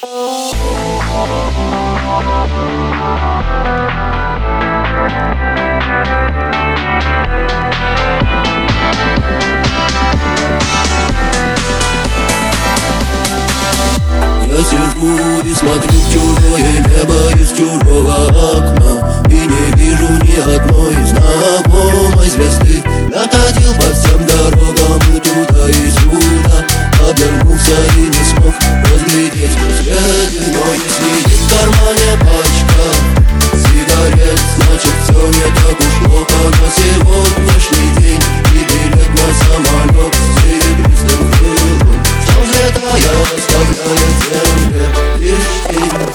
Я сижу и смотрю в чужое небо из чужого окна, и не вижу ни одной знакомой звезды. Я ходил по всем дорогам и туда и сюда, обернулся и не смог разглядеть следы. Но если есть в кармане пачка сигарет, значит все не так уж плохо на сегодняшний день. И билет на самолет с серебристым крылом, что взлетая оставляет земле лишь тень.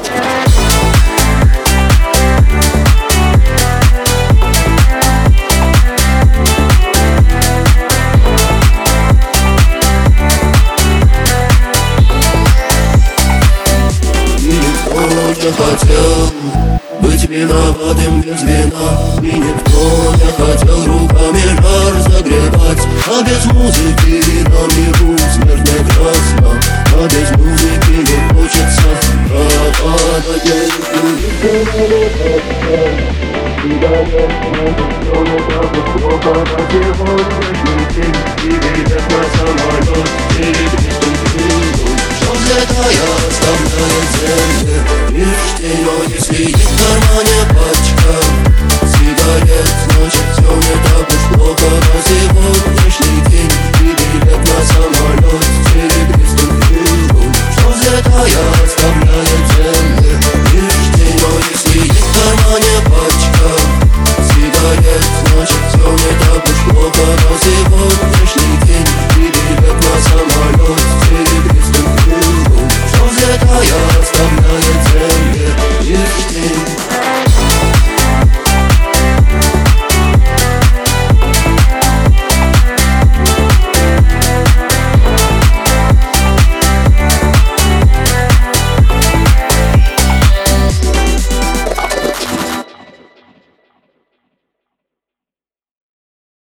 Не хотел быть виноватым без вина, и никто не хотел руками жар загревать. А без музыки на миру смерть прекрасна, а без музыки не хочется пропадать. Я